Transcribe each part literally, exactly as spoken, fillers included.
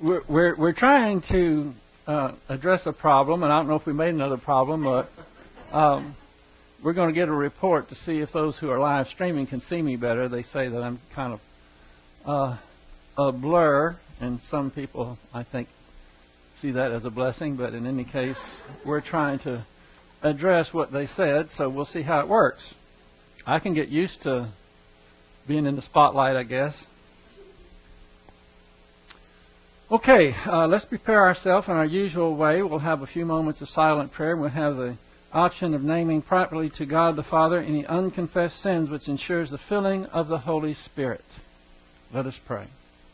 we're, we're, we're trying to uh, address a problem, and I don't know if we made another problem, but um, we're going to get a report to see if those who are live streaming can see me better. They say that I'm kind of uh, a blur, and some people, I think, see that as a blessing, but in any case, we're trying to address what they said, so we'll see how it works. I can get used to being in the spotlight, I guess. Okay, uh, let's prepare ourselves in our usual way. We'll have a few moments of silent prayer. We'll have the option of naming properly to God the Father any unconfessed sins, which ensures the filling of the Holy Spirit. Let us pray.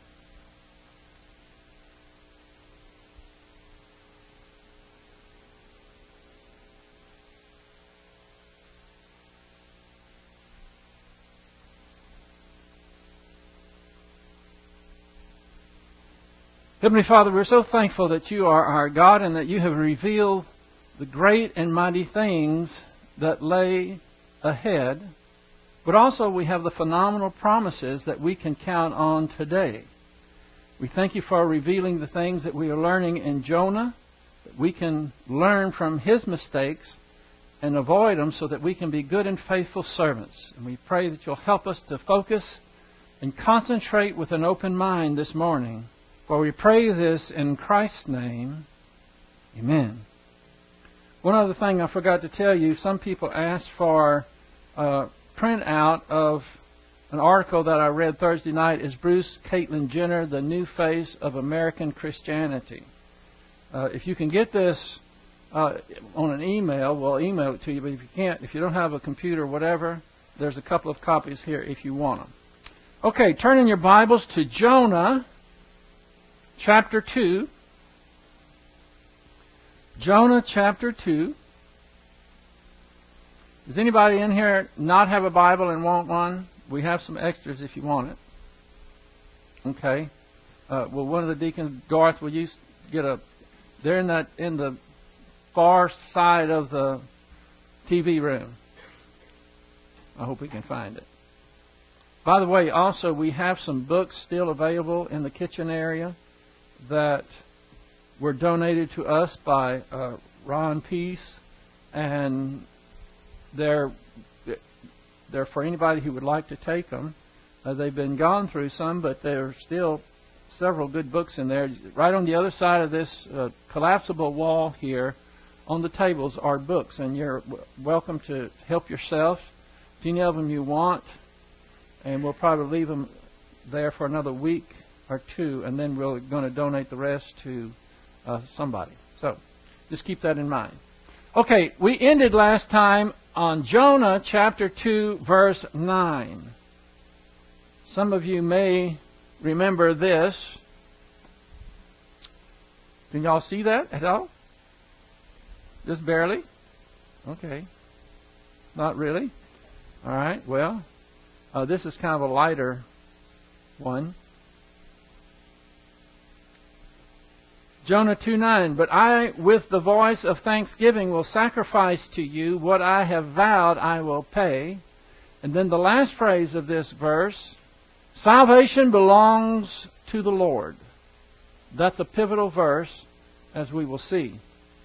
Heavenly Father, we're so thankful that you are our God and that you have revealed the great and mighty things that lay ahead, but also we have the phenomenal promises that we can count on today. We thank you for revealing the things that we are learning in Jonah, that we can learn from his mistakes and avoid them so that we can be good and faithful servants. And we pray that you'll help us to focus and concentrate with an open mind this morning. For we pray this in Christ's name. Amen. One other thing I forgot to tell you. Some people asked for a printout of an article that I read Thursday night. Is Bruce Caitlin Jenner the new face of American Christianity? Uh, if you can get this uh, on an email, we'll email it to you. But if you can't, if you don't have a computer or whatever, there's a couple of copies here if you want them. Okay, turn in your Bibles to Jonah. Chapter two. Jonah chapter two. Does anybody in here not have a Bible and want one? We have some extras if you want it. Okay. Uh, well, one of the deacons, Garth, will you get a... They're in, that, in the far side of the T V room. I hope we can find it. By the way, also, we have some books still available in the kitchen area that were donated to us by uh, Ron Peace, and they're they're for anybody who would like to take them. Uh, they've been gone through some, but there are still several good books in there. Right on the other side of this uh, collapsible wall here, on the tables are books, and you're w- welcome to help yourself. If any of them you want, and we'll probably leave them there for another week or two, and then we're going to donate the rest to uh, somebody. So just keep that in mind. Okay, we ended last time on Jonah chapter two, verse nine. Some of you may remember this. Can y'all see that at all? Just barely? Okay. Not really? All right, well, uh, this is kind of a lighter one. Jonah two nine, but I, with the voice of thanksgiving, will sacrifice to you what I have vowed I will pay. And then the last phrase of this verse, salvation belongs to the Lord. That's a pivotal verse, as we will see.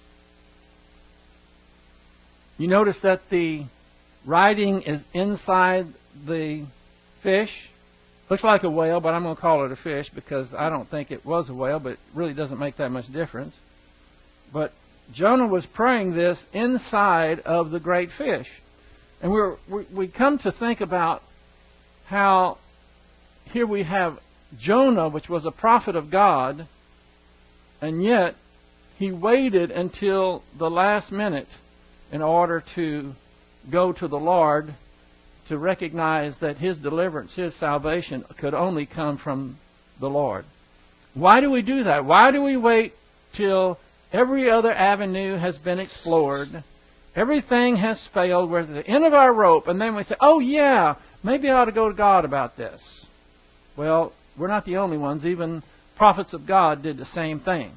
You notice that the writing is inside the fish. Looks like a whale, but I'm going to call it a fish because I don't think it was a whale, but it really doesn't make that much difference. But Jonah was praying this inside of the great fish. And we're, we we come to think about how here we have Jonah, which was a prophet of God, and yet he waited until the last minute in order to go to the Lord, to recognize that his deliverance, his salvation, could only come from the Lord. Why do we do that? Why do we wait till every other avenue has been explored, everything has failed, we're at the end of our rope, and then we say, oh yeah, maybe I ought to go to God about this? Well, we're not the only ones. Even prophets of God did the same thing.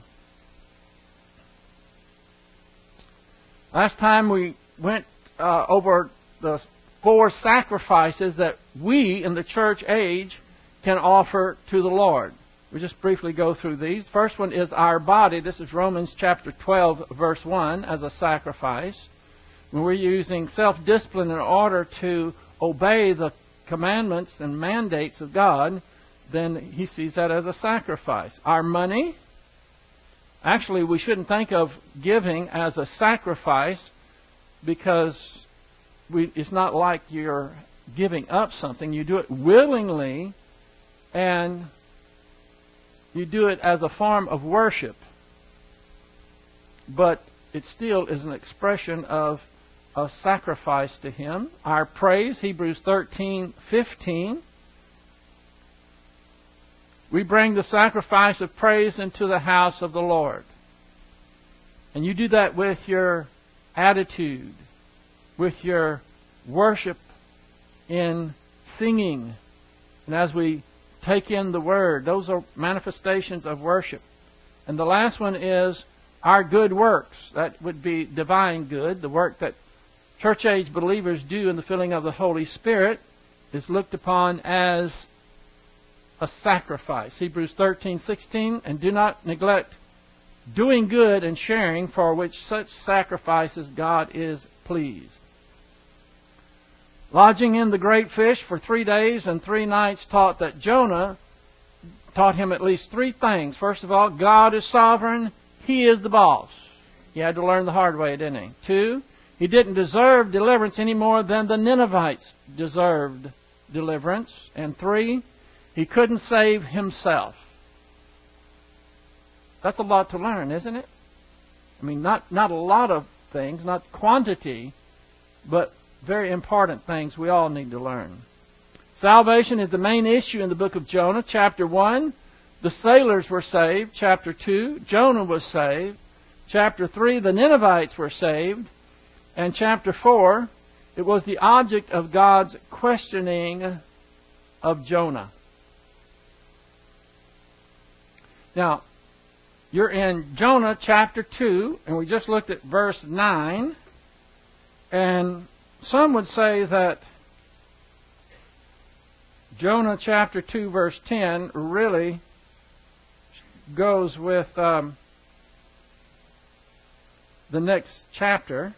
Last time we went uh, over the four sacrifices that we in the church age can offer to the Lord. We'll just briefly go through these. First one is our body. This is Romans chapter twelve, verse one, as a sacrifice. When we're using self-discipline in order to obey the commandments and mandates of God, then he sees that as a sacrifice. Our money, actually we shouldn't think of giving as a sacrifice because we, it's not like you're giving up something. You do it willingly, and you do it as a form of worship. But it still is an expression of a sacrifice to Him. Our praise, Hebrews thirteen fifteen. We bring the sacrifice of praise into the house of the Lord. And you do that with your attitude, with your worship in singing. And as we take in the Word, those are manifestations of worship. And the last one is our good works. That would be divine good. The work that church-age believers do in the filling of the Holy Spirit is looked upon as a sacrifice. Hebrews thirteen sixteen, and do not neglect doing good and sharing, for which such sacrifices God is pleased. Lodging in the great fish for three days and three nights taught that Jonah taught him at least three things. First of all, God is sovereign. He is the boss. He had to learn the hard way, didn't he? Two, he didn't deserve deliverance any more than the Ninevites deserved deliverance. And three, he couldn't save himself. That's a lot to learn, isn't it? I mean, not, not a lot of things, not quantity, but very important things we all need to learn. Salvation is the main issue in the book of Jonah. Chapter one, the sailors were saved. Chapter two, Jonah was saved. Chapter three, the Ninevites were saved. And chapter four, it was the object of God's questioning of Jonah. Now, you're in Jonah chapter two, and we just looked at verse nine. And some would say that Jonah chapter two, verse ten really goes with um, the next chapter.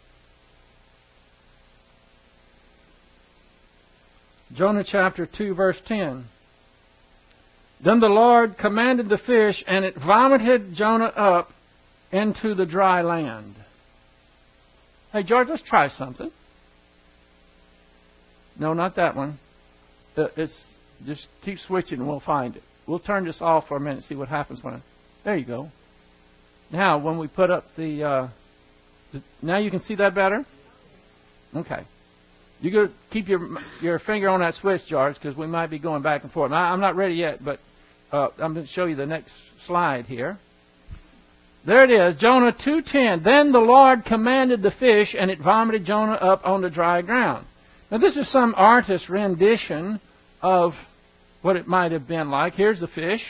Jonah chapter two, verse ten. Then the Lord commanded the fish, and it vomited Jonah up into the dry land. Hey, George, let's try something. No, not that one. It's just keep switching and we'll find it. We'll turn this off for a minute and see what happens when I... There you go. Now, when we put up the... Uh, the now you can see that better? Okay. You go keep your your finger on that switch, George, because we might be going back and forth. Now, I'm not ready yet, but uh, I'm going to show you the next slide here. There it is, Jonah two ten. Then the Lord commanded the fish, and it vomited Jonah up on the dry ground. Now, this is some artist's rendition of what it might have been like. Here's the fish.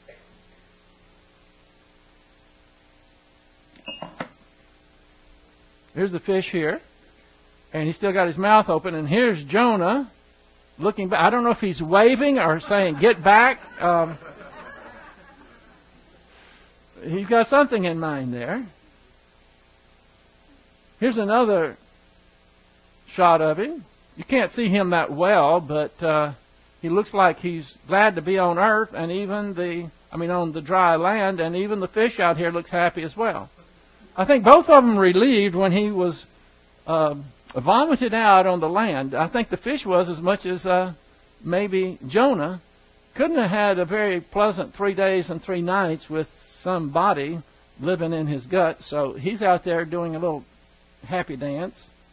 Here's the fish here. And he's still got his mouth open. And here's Jonah looking back. I don't know if he's waving or saying, get back. Um, he's got something in mind there. Here's another shot of him. You can't see him that well, but uh, he looks like he's glad to be on earth, and even the, I mean, on the dry land, and even the fish out here looks happy as well. I think both of them relieved when he was uh, vomited out on the land. I think the fish was as much as uh, maybe Jonah. Couldn't have had a very pleasant three days and three nights with somebody living in his gut, so he's out there doing a little happy dance.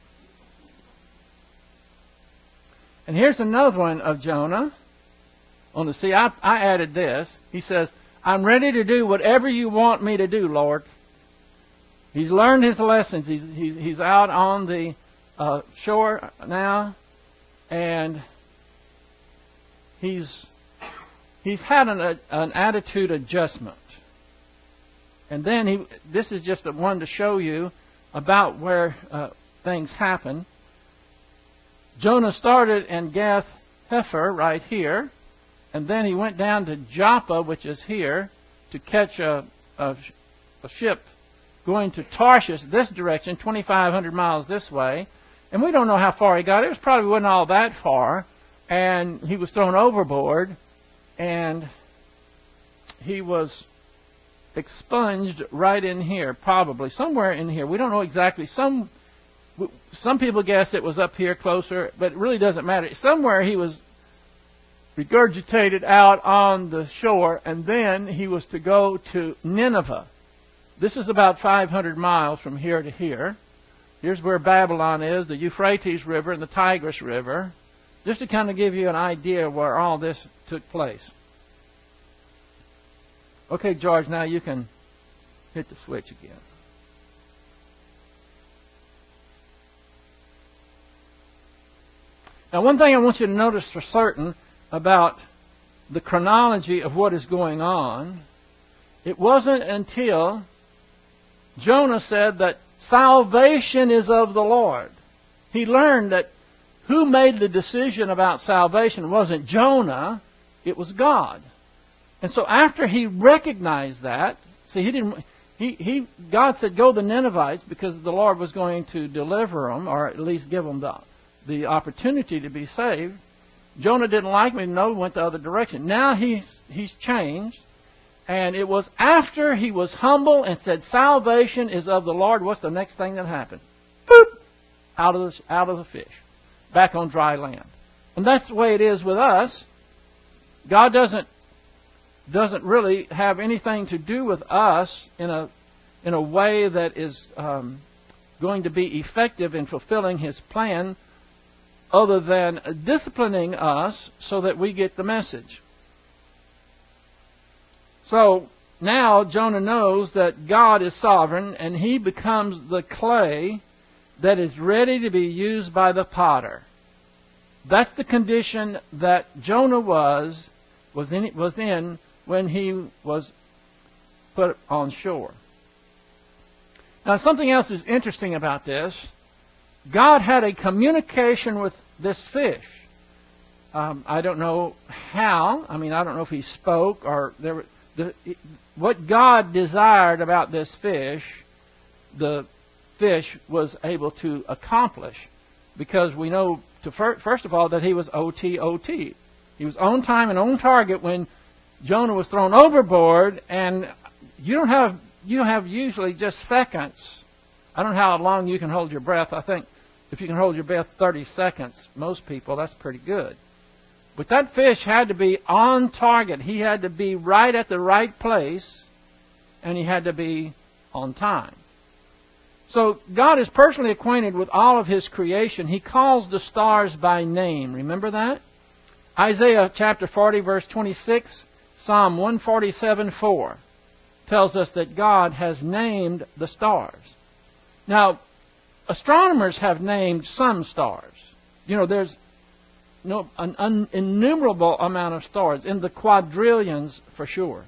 And here's another one of Jonah on the sea. I, I added this. He says, I'm ready to do whatever you want me to do, Lord. He's learned his lessons. He's, he's, he's out on the uh, shore now. And he's, he's had an, an attitude adjustment. And then he, this is just one to show you about where uh, things happen. Jonah started in Gath Hefer right here, and then he went down to Joppa, which is here, to catch a, a, a ship going to Tarshish this direction, twenty-five hundred miles this way. And we don't know how far he got. It was probably wasn't all that far. And he was thrown overboard, and he was expunged right in here, probably somewhere in here. We don't know exactly. Some some people guess it was up here closer, but it really doesn't matter. Somewhere he was regurgitated out on the shore, and then he was to go to Nineveh. This is about five hundred miles from here to here. Here's where Babylon is, the Euphrates River and the Tigris River. Just to kind of give you an idea of where all this took place. Okay, George, now you can hit the switch again. Now, one thing I want you to notice for certain about the chronology of what is going on, it wasn't until Jonah said that salvation is of the Lord. He learned that who made the decision about salvation wasn't Jonah, it was God. And so after he recognized that, see, he didn't. He, he God said, "Go to the Ninevites," because the Lord was going to deliver them, or at least give them the the opportunity to be saved. Jonah didn't like me. No, went the other direction. Now he's he's changed, and it was after he was humble and said, "Salvation is of the Lord." What's the next thing that happened? Boop! Out of the out of the fish. Back on dry land. And that's the way it is with us. God doesn't doesn't really have anything to do with us in a in a way that is um, going to be effective in fulfilling His plan, other than disciplining us so that we get the message. So now Jonah knows that God is sovereign, and he becomes the clay that is ready to be used by the potter. That's the condition that Jonah was was in, was in when he was put on shore. Now, something else is interesting about this. God had a communication with this fish. Um, I don't know how. I mean, I don't know if he spoke or there. The, what God desired about this fish, the fish was able to accomplish, because we know, to fir- first of all, that he was O T O T. He was on time and on target when Jonah was thrown overboard, and you don't have you have usually just seconds. I don't know how long you can hold your breath. I think if you can hold your breath thirty seconds, most people, that's pretty good. But that fish had to be on target. He had to be right at the right place, and he had to be on time. So God is personally acquainted with all of His creation. He calls the stars by name. Remember that? Isaiah chapter forty, verse twenty-six, Psalm one forty-seven, four tells us that God has named the stars. Now, astronomers have named some stars. You know, there's no an un, innumerable amount of stars, in the quadrillions for sure.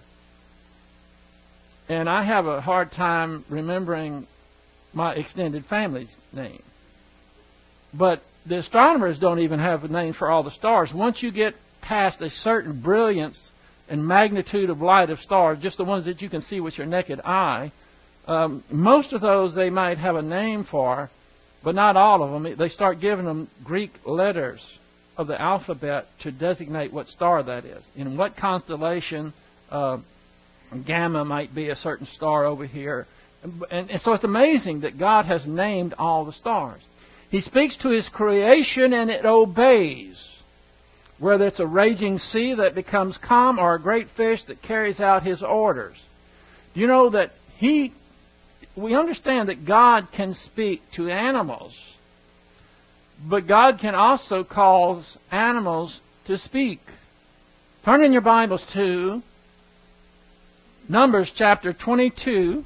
And I have a hard time remembering my extended family's name. But the astronomers don't even have a name for all the stars. Once you get past a certain brilliance and magnitude of light of stars, just the ones that you can see with your naked eye, um, most of those they might have a name for, but not all of them. They start giving them Greek letters of the alphabet to designate what star that is. In what constellation, uh, Gamma might be a certain star over here. And, and so it's amazing that God has named all the stars. He speaks to His creation and it obeys. Whether it's a raging sea that becomes calm or a great fish that carries out His orders. Do you know that He... We understand that God can speak to animals. But God can also cause animals to speak. Turn in your Bibles to Numbers chapter twenty-two.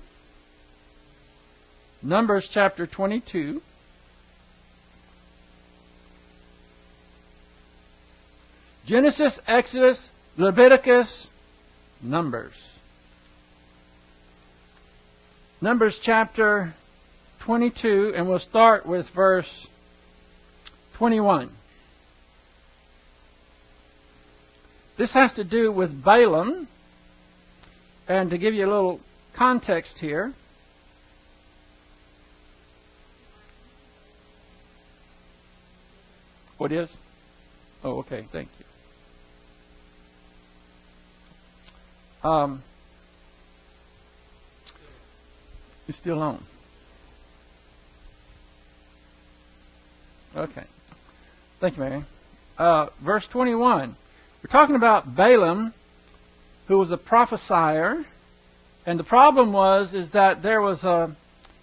Numbers chapter twenty-two. Genesis, Exodus, Leviticus, Numbers. Numbers chapter twenty-two, and we'll start with verse twenty-one. This has to do with Balaam. And to give you a little context here, what is? Oh, okay, thank you. Um, you're still on. Okay. Thank you, Mary. Uh, verse twenty-one. We're talking about Balaam, who was a prophesier, and the problem was is that there was a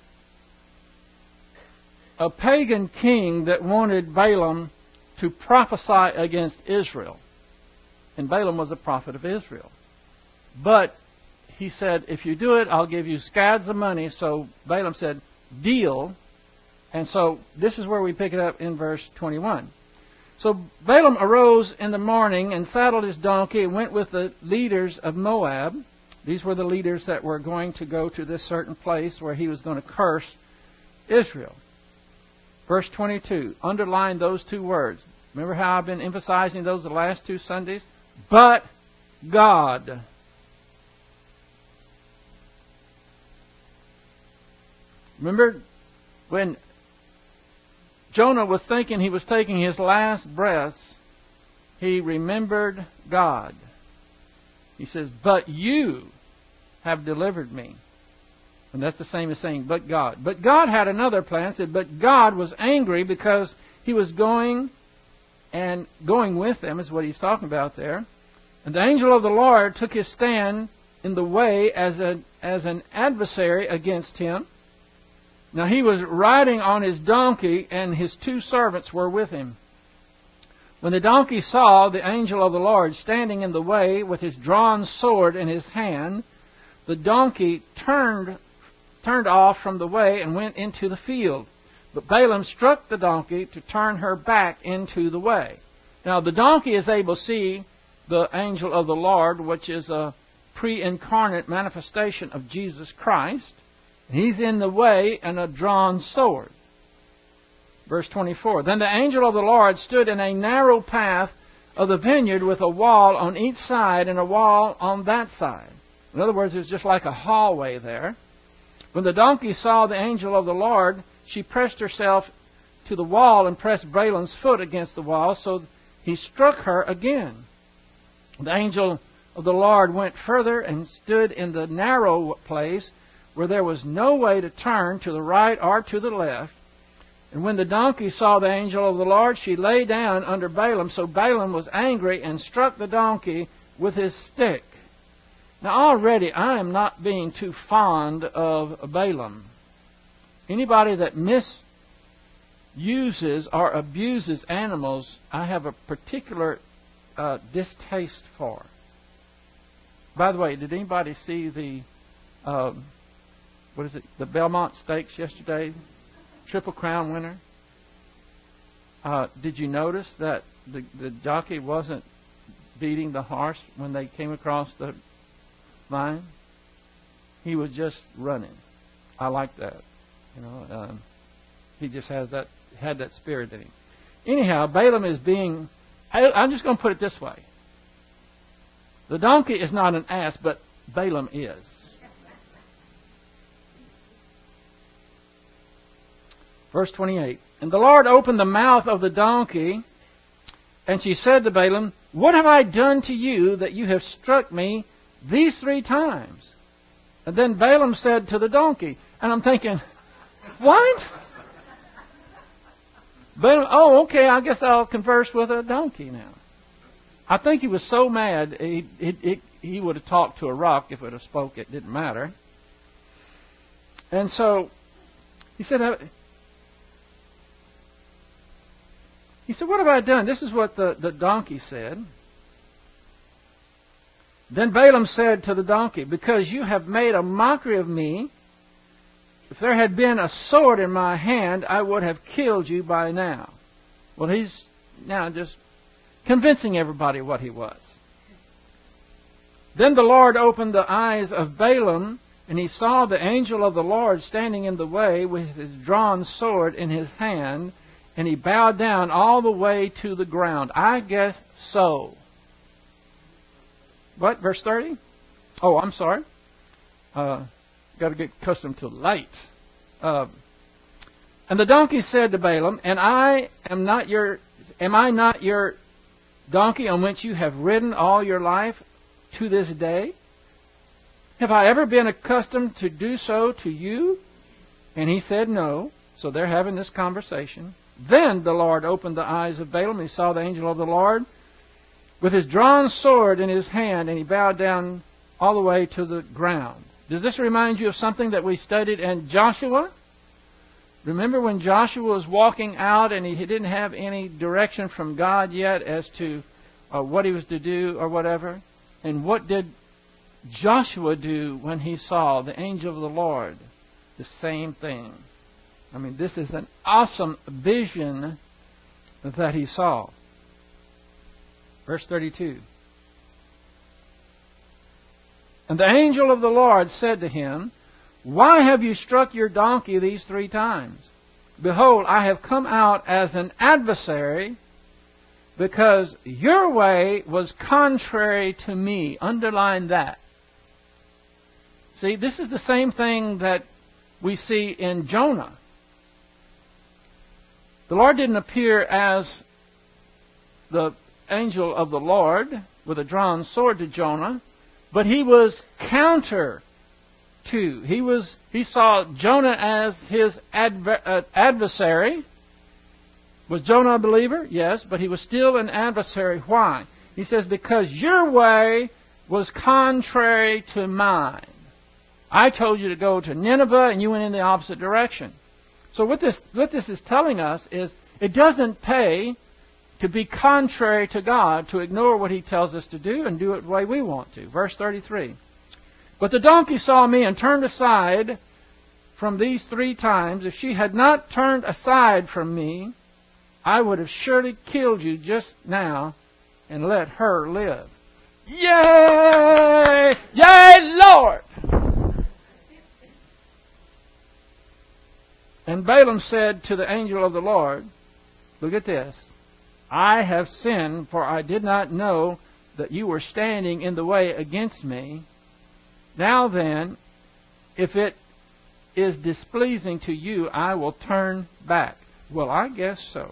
a pagan king that wanted Balaam to prophesy against Israel. And Balaam was a prophet of Israel. But he said, if you do it, I'll give you scads of money. So Balaam said, deal. And so this is where we pick it up in verse twenty-one. So Balaam arose in the morning and saddled his donkey and went with the leaders of Moab. These were the leaders that were going to go to this certain place where he was going to curse Israel. Verse twenty-two. Underline those two words. Remember how I've been emphasizing those the last two Sundays? But God. Remember when Jonah was thinking he was taking his last breaths, he remembered God. He says, but you have delivered me. And that's the same as saying, but God. But God had another plan. It said, but God was angry because he was going and going with them, is what he's talking about there. And the angel of the Lord took his stand in the way as, a, as an adversary against him. Now he was riding on his donkey, and his two servants were with him. When the donkey saw the angel of the Lord standing in the way with his drawn sword in his hand, the donkey turned turned off from the way and went into the field. But Balaam struck the donkey to turn her back into the way. Now the donkey is able to see the angel of the Lord, which is a pre-incarnate manifestation of Jesus Christ. He's in the way and a drawn sword. Verse twenty-four. Then the angel of the Lord stood in a narrow path of the vineyard with a wall on each side and a wall on that side. In other words, it was just like a hallway there. When the donkey saw the angel of the Lord, she pressed herself to the wall and pressed Balaam's foot against the wall, so he struck her again. The angel of the Lord went further and stood in the narrow place where there was no way to turn to the right or to the left. And when the donkey saw the angel of the Lord, she lay down under Balaam. So Balaam was angry and struck the donkey with his stick. Now already I am not being too fond of Balaam. Anybody that misuses or abuses animals, I have a particular uh, distaste for. By the way, did anybody see the... Uh, What is it? The Belmont Stakes yesterday? Triple Crown winner. Uh, did you notice that the, the jockey wasn't beating the horse when they came across the line? He was just running. I like that. You know, um, he just has that had that spirit in him. Anyhow, Balaam is being. I, I'm just going to put it this way. The donkey is not an ass, but Balaam is. Verse twenty-eight. And the Lord opened the mouth of the donkey, and she said to Balaam, what have I done to you that you have struck me these three times? And then Balaam said to the donkey, and I'm thinking, what? Balaam, oh, okay, I guess I'll converse with a donkey now. I think he was so mad, he, he, he, he would have talked to a rock if it would have spoke. It didn't matter. And so he said, He said, what have I done? This is what the, the donkey said. Then Balaam said to the donkey, because you have made a mockery of me, if there had been a sword in my hand, I would have killed you by now. Well, he's now just convincing everybody what he was. Then the Lord opened the eyes of Balaam, and he saw the angel of the Lord standing in the way with his drawn sword in his hand, and he bowed down all the way to the ground. I guess so. what? Verse thirty? Oh, I'm sorry. Uh, got to get accustomed to light. Uh, and the donkey said to Balaam, And I am not your, am I not your donkey on which you have ridden all your life to this day? Have I ever been accustomed to do so to you? And he said no. So they're having this conversation. Then the Lord opened the eyes of Balaam. He saw the angel of the Lord with his drawn sword in his hand, and he bowed down all the way to the ground. Does this remind you of something that we studied in Joshua? Remember when Joshua was walking out and he didn't have any direction from God yet as to uh, what he was to do or whatever? And what did Joshua do when he saw the angel of the Lord? The same thing. I mean, this is an awesome vision that he saw. Verse thirty-two. And the angel of the Lord said to him, Why have you struck your donkey these three times? Behold, I have come out as an adversary, because your way was contrary to me. Underline that. See, this is the same thing that we see in Jonah. The Lord didn't appear as the angel of the Lord with a drawn sword to Jonah, but he was counter to. He was he saw Jonah as his adver, uh, adversary. Was Jonah a believer? Yes, but he was still an adversary. Why? He says, because your way was contrary to mine. I told you to go to Nineveh, and you went in the opposite direction. So what this what this is telling us is it doesn't pay to be contrary to God, to ignore what He tells us to do and do it the way we want to. Verse thirty-three. But the donkey saw me and turned aside from these three times. If she had not turned aside from me, I would have surely killed you just now and let her live. Yay! Yay, Lord! And Balaam said to the angel of the Lord, look at this, I have sinned, for I did not know that you were standing in the way against me. Now then, if it is displeasing to you, I will turn back. Well, I guess so.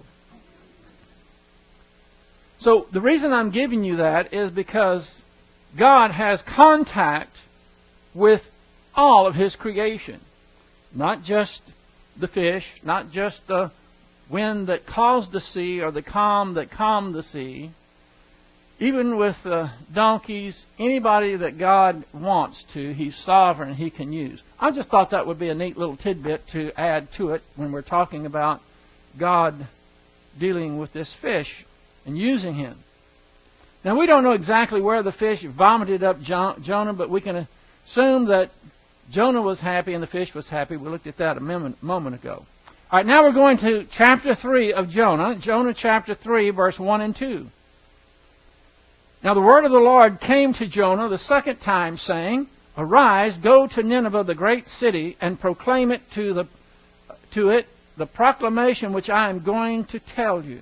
So the reason I'm giving you that is because God has contact with all of His creation. Not just the fish, not just the wind that caused the sea or the calm that calmed the sea. Even with the donkeys, anybody that God wants to, He's sovereign, He can use. I just thought that would be a neat little tidbit to add to it when we're talking about God dealing with this fish and using him. Now, we don't know exactly where the fish vomited up Jonah, but we can assume that Jonah was happy and the fish was happy. We looked at that a moment ago. All right, now we're going to chapter three of Jonah. Jonah chapter three, verse one and two. Now the word of the Lord came to Jonah the second time, saying, Arise, go to Nineveh, the great city, and proclaim it to the to it the proclamation which I am going to tell you.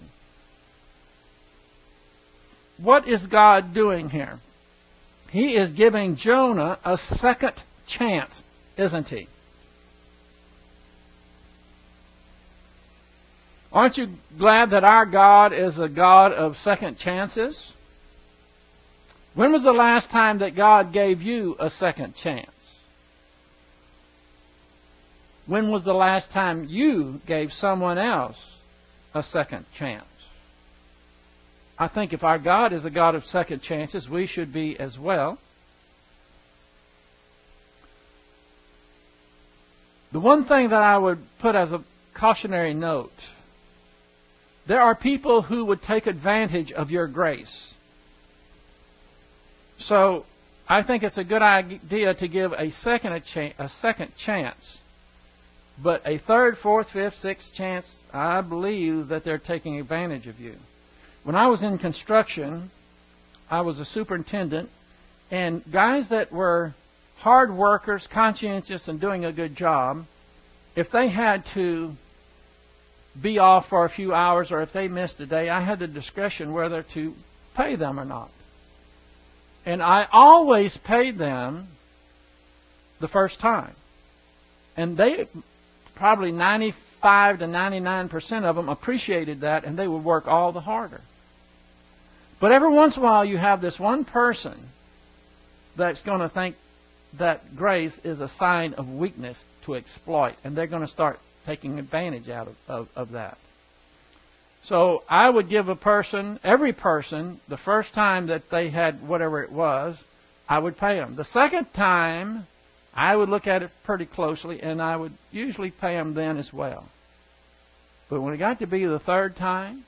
What is God doing here? He is giving Jonah a second chance, isn't He? Aren't you glad that our God is a God of second chances? When was the last time that God gave you a second chance? When was the last time you gave someone else a second chance? I think if our God is a God of second chances, we should be as well. The one thing that I would put as a cautionary note, there are people who would take advantage of your grace. So I think it's a good idea to give a second a, cha- a second chance. But a third, fourth, fifth, sixth chance, I believe that they're taking advantage of you. When I was in construction, I was a superintendent, and guys that were hard workers, conscientious, and doing a good job, if they had to be off for a few hours or if they missed a day, I had the discretion whether to pay them or not. And I always paid them the first time. And they, probably ninety-five to ninety-nine percent of them appreciated that, and they would work all the harder. But every once in a while you have this one person that's going to think that grace is a sign of weakness to exploit, and they're going to start taking advantage out of, of, of that. So I would give a person, every person, the first time that they had whatever it was, I would pay them. The second time, I would look at it pretty closely, and I would usually pay them then as well. But when it got to be the third time,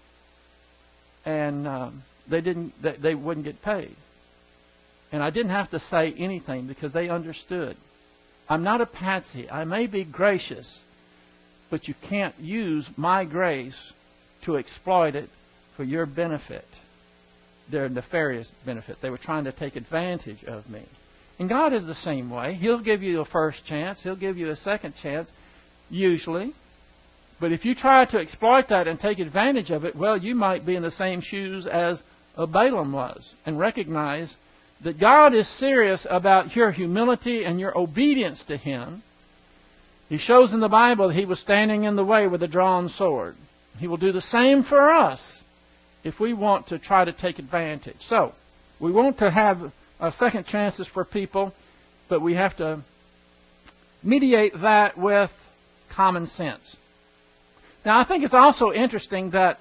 and um, they didn't, they, they wouldn't get paid. And I didn't have to say anything because they understood. I'm not a patsy. I may be gracious, but you can't use my grace to exploit it for your benefit, their nefarious benefit. They were trying to take advantage of me. And God is the same way. He'll give you a first chance. He'll give you a second chance, usually. But if you try to exploit that and take advantage of it, well, you might be in the same shoes as Balaam was, and recognize that God is serious about your humility and your obedience to Him. He shows in the Bible that He was standing in the way with a drawn sword. He will do the same for us if we want to try to take advantage. So, we want to have uh, second chances for people, but we have to mediate that with common sense. Now, I think it's also interesting that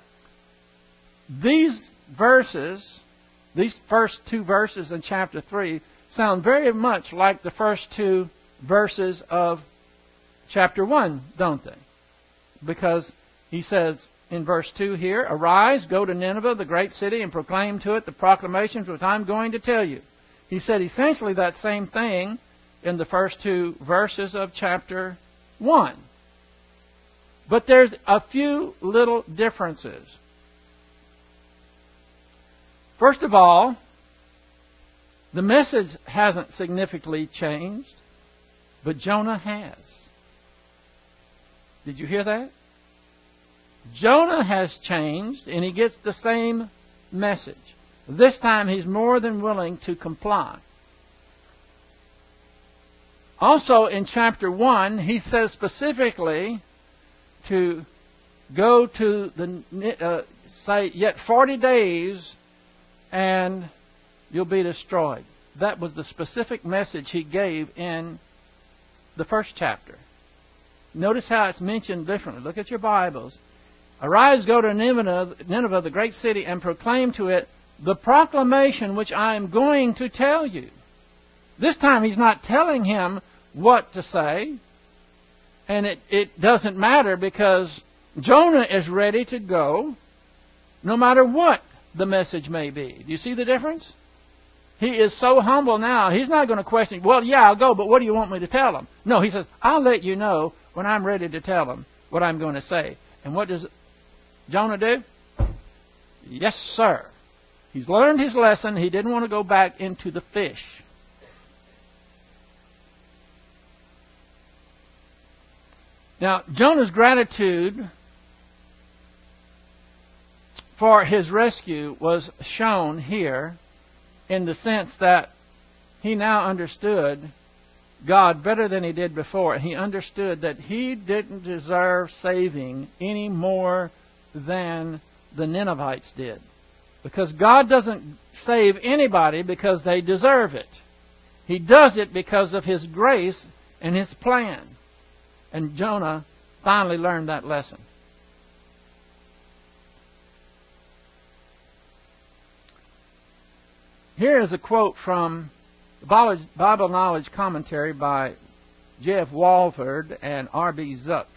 these verses, these first two verses in chapter three, sound very much like the first two verses of chapter one, don't they? Because he says in verse two here, "Arise, go to Nineveh, the great city, and proclaim to it the proclamations which I'm going to tell you." He said essentially that same thing in the first two verses of chapter one. But there's a few little differences. First of all, the message hasn't significantly changed, but Jonah has. Did you hear that? Jonah has changed, and he gets the same message. This time he's more than willing to comply. Also in chapter one, he says specifically to go to the, uh, say, yet forty days and you'll be destroyed. That was the specific message he gave in the first chapter. Notice how it's mentioned differently. Look at your Bibles. "Arise, go to Nineveh, Nineveh, the great city, and proclaim to it the proclamation which I am going to tell you." This time he's not telling him what to say. And it, it doesn't matter because Jonah is ready to go no matter what the message may be. Do you see the difference? He is so humble now. He's not going to question, well, yeah, I'll go, but what do you want me to tell him? No, he says, I'll let you know when I'm ready to tell him what I'm going to say. And what does Jonah do? Yes, sir. He's learned his lesson. He didn't want to go back into the fish. Now, Jonah's gratitude for his rescue was shown here in the sense that he now understood God better than he did before. He understood that he didn't deserve saving any more than the Ninevites did. Because God doesn't save anybody because they deserve it. He does it because of His grace and His plan. And Jonah finally learned that lesson. Here is a quote from the Bible Knowledge Commentary by J F Walford and R B Zuck.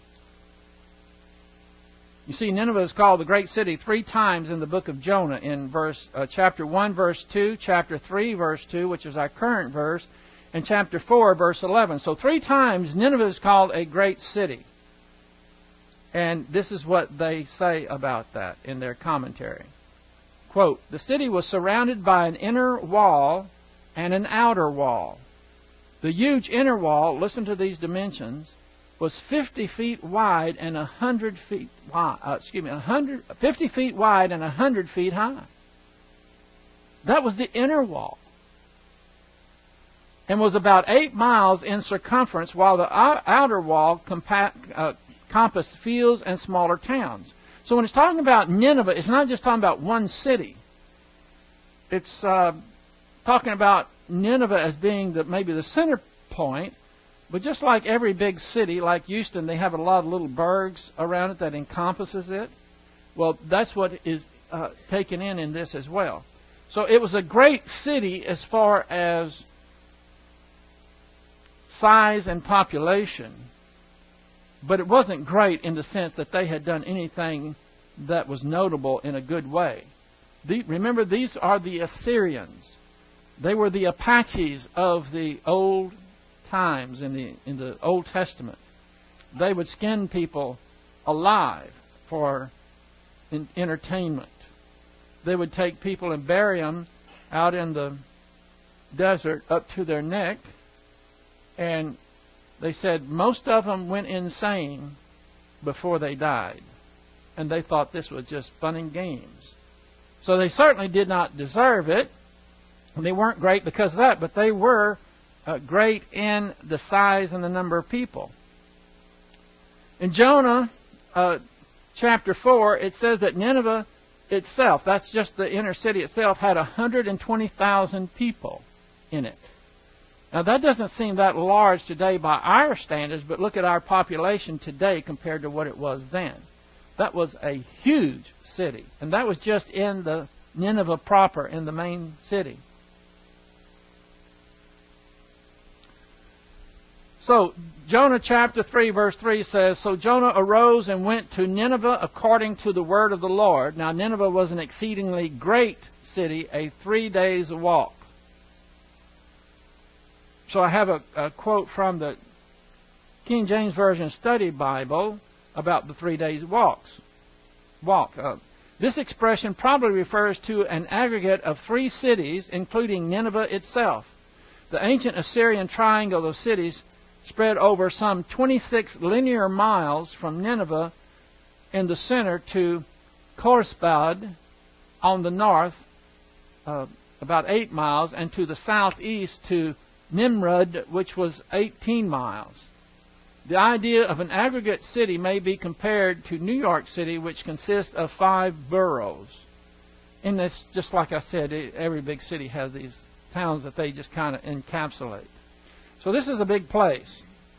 You see, Nineveh is called the great city three times in the book of Jonah, in verse uh, chapter one, verse two, chapter three, verse two, which is our current verse, and chapter four, verse eleven. So three times Nineveh is called a great city. And this is what they say about that in their commentary. Quote, "The city was surrounded by an inner wall and an outer wall. The huge inner wall, listen to these dimensions, was fifty feet wide and one hundred feet wide. Uh, excuse me, one hundred, fifty feet wide and one hundred feet high. That was the inner wall. and was about eight miles in circumference, while the outer wall compact, uh, encompassed fields and smaller towns. So when it's talking about Nineveh, it's not just talking about one city. It's uh, talking about Nineveh as being the, maybe the center point, but just like every big city, like Houston, they have a lot of little burgs around it that encompasses it. Well, that's what is uh, taken in in this as well. So it was a great city as far as size and population, but it wasn't great in the sense that they had done anything that was notable in a good way. The, remember, these are the Assyrians. They were the Apaches of the old times in the in the Old Testament. They would skin people alive for in, entertainment. They would take people and bury them out in the desert up to their neck. And they said most of them went insane before they died. And they thought this was just fun and games. So they certainly did not deserve it. And they weren't great because of that, but they were uh, great in the size and the number of people. In Jonah uh, chapter four, it says that Nineveh itself, that's just the inner city itself, had one hundred twenty thousand people in it. Now that doesn't seem that large today by our standards, but look at our population today compared to what it was then. That was a huge city. And that was just in the Nineveh proper, in the main city. So, Jonah chapter three, verse three says, So Jonah arose and went to Nineveh according to the word of the Lord. Now, Nineveh was an exceedingly great city, a three days walk. So I have a, a quote from the King James Version Study Bible about the three days walks. Walk. Uh, this expression probably refers to an aggregate of three cities, including Nineveh itself. The ancient Assyrian triangle of cities spread over some twenty-six linear miles from Nineveh in the center to Khorsabad on the north, uh, about eight miles, and to the southeast to Nimrud, which was eighteen miles. The idea of an aggregate city may be compared to New York City, which consists of five boroughs. And it's just like I said, every big city has these towns that they just kind of encapsulate. So this is a big place.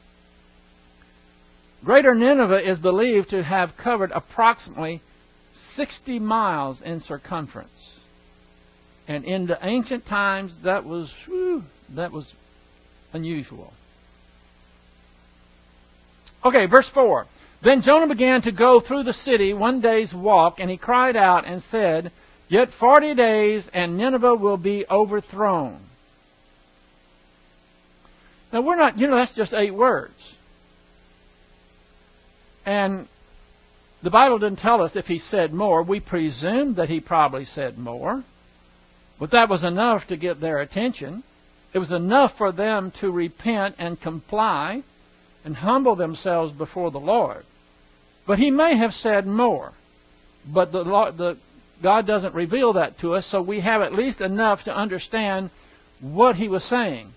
Greater Nineveh is believed to have covered approximately sixty miles in circumference. And in the ancient times, that was whew, that was unusual. Okay, verse four. Then Jonah began to go through the city one day's walk, and he cried out and said, Yet forty days, and Nineveh will be overthrown. Now, we're not, you know, that's just eight words. And the Bible didn't tell us if he said more. We presume that he probably said more. But that was enough to get their attention. It was enough for them to repent and comply and humble themselves before the Lord. But he may have said more. But the, the God doesn't reveal that to us, so we have at least enough to understand what he was saying.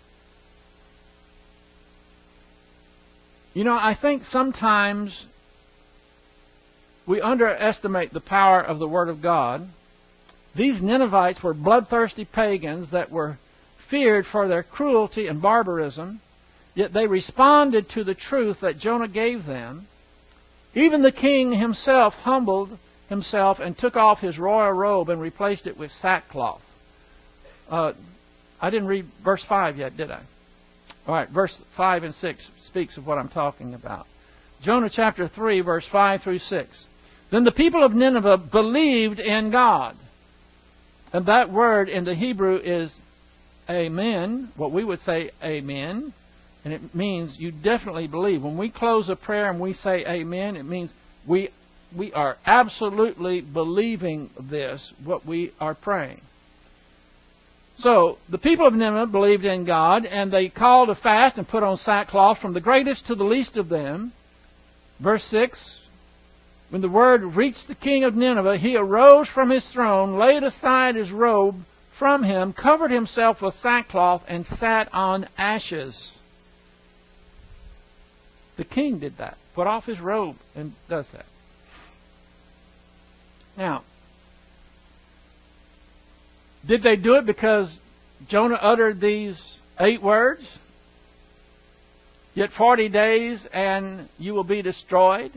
You know, I think sometimes we underestimate the power of the Word of God. These Ninevites were bloodthirsty pagans that were feared for their cruelty and barbarism, yet they responded to the truth that Jonah gave them. Even the king himself humbled himself and took off his royal robe and replaced it with sackcloth. Uh, I didn't read verse five yet, did I? All right, verse five and six speaks of what I'm talking about. Jonah chapter three, verse five through six. Then the people of Nineveh believed in God. And that word in the Hebrew is amen, what we would say amen. And it means you definitely believe. When we close a prayer and we say amen, it means we we are absolutely believing this, what we are praying. So, the people of Nineveh believed in God, and they called a fast and put on sackcloth from the greatest to the least of them. Verse six, when the word reached the king of Nineveh, he arose from his throne, laid aside his robe from him, covered himself with sackcloth, and sat on ashes. The king did that. Put off his robe and does that. Now, did they do it because Jonah uttered these eight words? Yet forty days and you will be destroyed?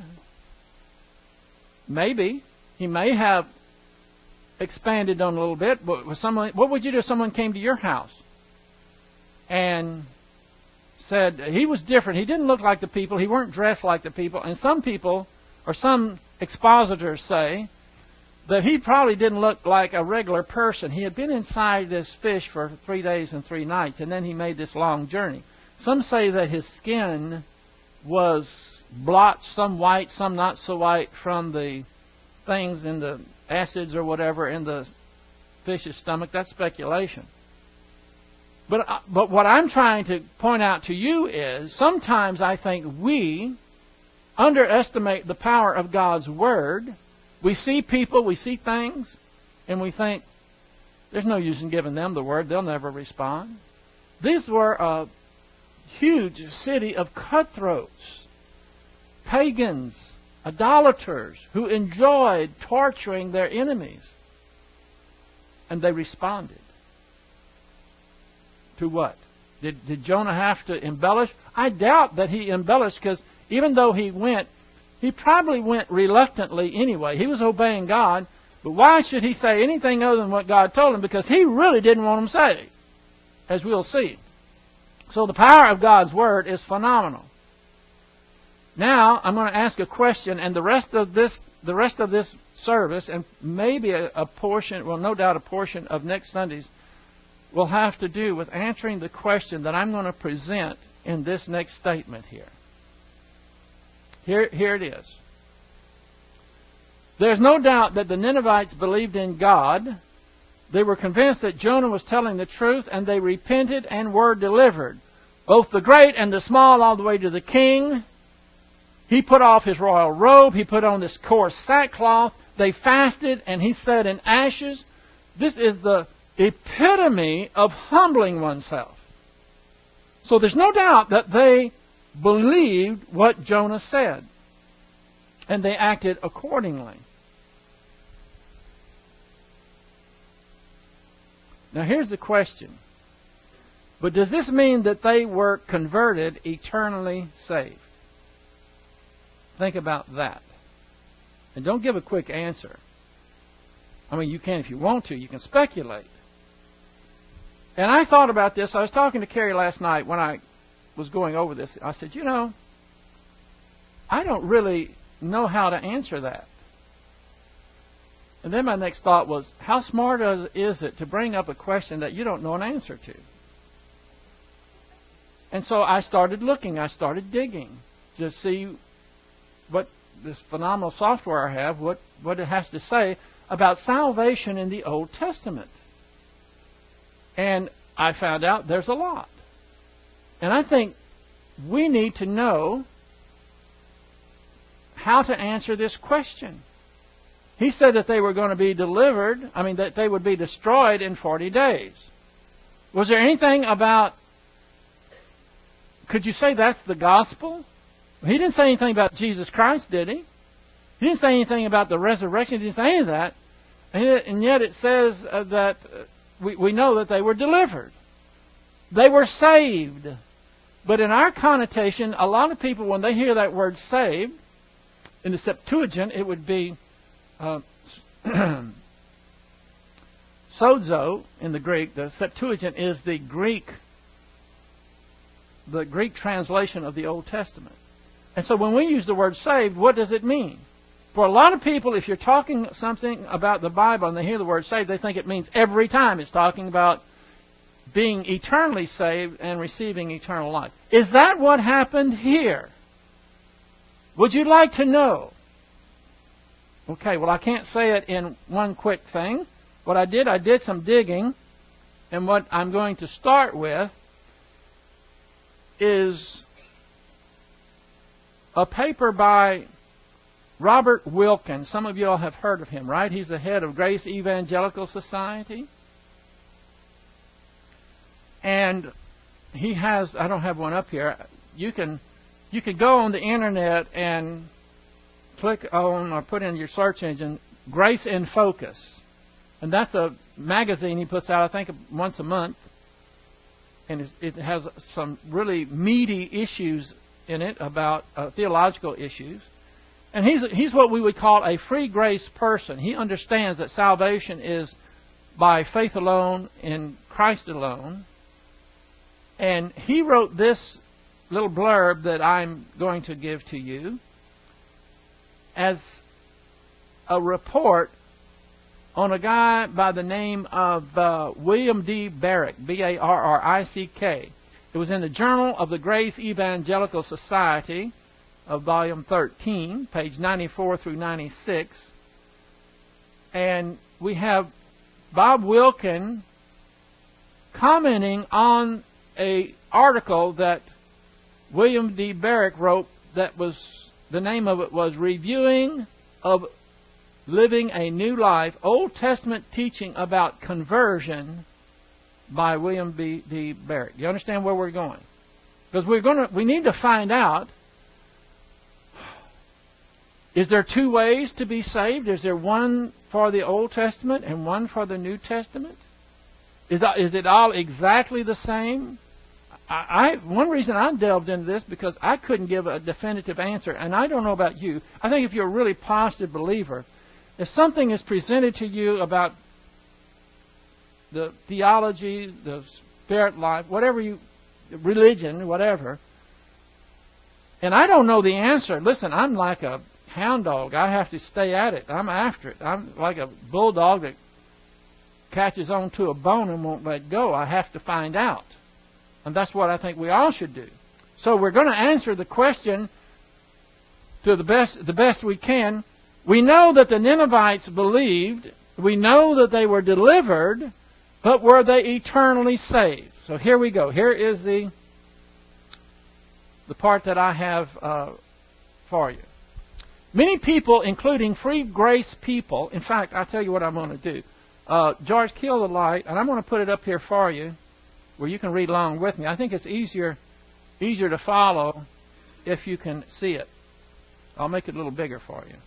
Maybe. He may have expanded on a little bit. But with someone, what would you do if someone came to your house and said he was different? He didn't look like the people. He weren't dressed like the people. And some people, or some expositors say, that he probably didn't look like a regular person. He had been inside this fish for three days and three nights, and then he made this long journey. Some say that his skin was blotched, some white, some not so white, from the things in the acids or whatever in the fish's stomach. That's speculation. But, but what I'm trying to point out to you is sometimes I think we underestimate the power of God's Word. We see people, we see things, and we think, there's no use in giving them the Word. They'll never respond. These were a huge city of cutthroats, pagans, idolaters, who enjoyed torturing their enemies. And they responded. To what? Did, did Jonah have to embellish? I doubt that he embellished, because even though he went, he probably went reluctantly anyway. He was obeying God. But why should he say anything other than what God told him? Because he really didn't want him saved, as we'll see. So the power of God's Word is phenomenal. Now I'm going to ask a question, and the rest of this, the rest of this service, and maybe a, a portion, well, no doubt a portion of next Sunday's, will have to do with answering the question that I'm going to present in this next statement here. Here, here it is. There's no doubt that the Ninevites believed in God. They were convinced that Jonah was telling the truth, and they repented and were delivered. Both the great and the small, all the way to the king. He put off his royal robe. He put on this coarse sackcloth. They fasted, and he sat in ashes. This is the epitome of humbling oneself. So there's no doubt that they believed what Jonah said, and they acted accordingly. Now here's the question. But does this mean that they were converted, eternally saved? Think about that. And don't give a quick answer. I mean, you can if you want to. You can speculate. And I thought about this. I was talking to Carrie last night when I was going over this. I said, you know, I don't really know how to answer that. And then my next thought was, how smart is it to bring up a question that you don't know an answer to? And so I started looking. I started digging to see what this phenomenal software I have, what, what it has to say about salvation in the Old Testament. And I found out there's a lot. And I think we need to know how to answer this question. He said that they were going to be delivered, I mean, that they would be destroyed in forty days. Was there anything about, could you say that's the gospel? He didn't say anything about Jesus Christ, did he? He didn't say anything about the resurrection. He didn't say any of that. And yet it says that we, we know that they were delivered. They were saved. But in our connotation, a lot of people, when they hear that word saved, in the Septuagint, it would be uh, sozo in the Greek. The Septuagint is the Greek, the Greek translation of the Old Testament. And so when we use the word saved, what does it mean? For a lot of people, if you're talking something about the Bible and they hear the word saved, they think it means every time it's talking about being eternally saved and receiving eternal life. Is that what happened here? Would you like to know? Okay, well, I can't say it in one quick thing. What I did, I did some digging. And what I'm going to start with is a paper by Robert Wilkins. Some of you all have heard of him, right? He's the head of Grace Evangelical Society. And he has, I don't have one up here, you can you can go on the internet and click on or put in your search engine, Grace in Focus. And that's a magazine he puts out, I think, once a month. And it has some really meaty issues in it about uh, theological issues. And he's he's what we would call a free grace person. He understands that salvation is by faith alone, in Christ alone. And he wrote this little blurb that I'm going to give to you as a report on a guy by the name of uh, William D. Barrick, B A R R I C K. It was in the Journal of the Grace Evangelical Society of Volume thirteen, page ninety-four through ninety-six. And we have Bob Wilkin commenting on an article that William D. Barrick wrote that was, the name of it was Reviewing of Living a New Life, Old Testament Teaching About Conversion by William B. D. Barrick. You understand where we're going? Because we're going to, we need to find out, is there two ways to be saved? Is there one for the Old Testament and one for the New Testament? Is, that, is it all exactly the same? I, I one reason I delved into this because I couldn't give a definitive answer, and I don't know about you. I think if you're a really positive believer, if something is presented to you about the theology, the spirit life, whatever you, religion, whatever, and I don't know the answer, listen, I'm like a hound dog. I have to stay at it. I'm after it. I'm like a bulldog that catches onto a bone and won't let go. I have to find out. And that's what I think we all should do. So we're going to answer the question to the best, the best we can. We know that the Ninevites believed. We know that they were delivered. But were they eternally saved? So here we go. Here is the, the part that I have uh, for you. Many people, including free grace people, in fact, I'll tell you what I'm going to do. Uh, George, kill the light, and I'm going to put it up here for you, where you can read along with me. I think it's easier, easier to follow if you can see it. I'll make it a little bigger for you.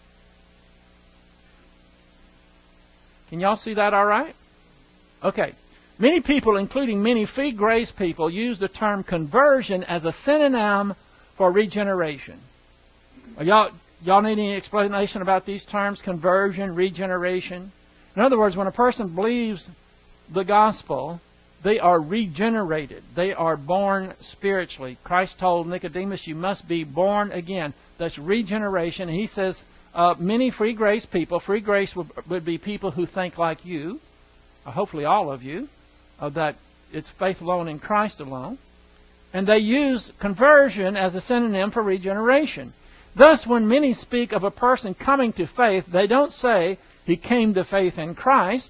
Can y'all see that all right? Okay. Many people, including many free grace people, use the term conversion as a synonym for regeneration. Are y'all, y'all need any explanation about these terms? Conversion, regeneration? In other words, when a person believes the gospel, they are regenerated. They are born spiritually. Christ told Nicodemus, you must be born again. That's regeneration. And he says, uh, many free grace people, free grace would, would be people who think like you, uh, hopefully all of you, uh, that it's faith alone in Christ alone. And they use conversion as a synonym for regeneration. Thus, when many speak of a person coming to faith, they don't say he came to faith in Christ,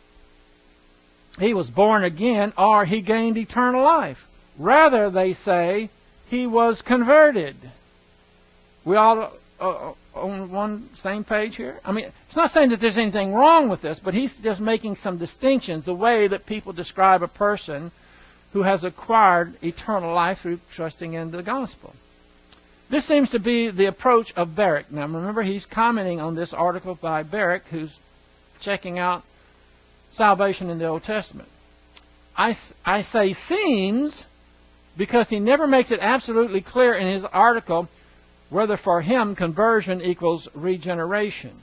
he was born again, or he gained eternal life. Rather, they say he was converted. We all uh, on one same page here? I mean, it's not saying that there's anything wrong with this, but he's just making some distinctions, the way that people describe a person who has acquired eternal life through trusting in the gospel. This seems to be the approach of Barrick. Now, remember, he's commenting on this article by Barrick, who's checking out salvation in the Old Testament. I, I say seems because he never makes it absolutely clear in his article whether for him conversion equals regeneration.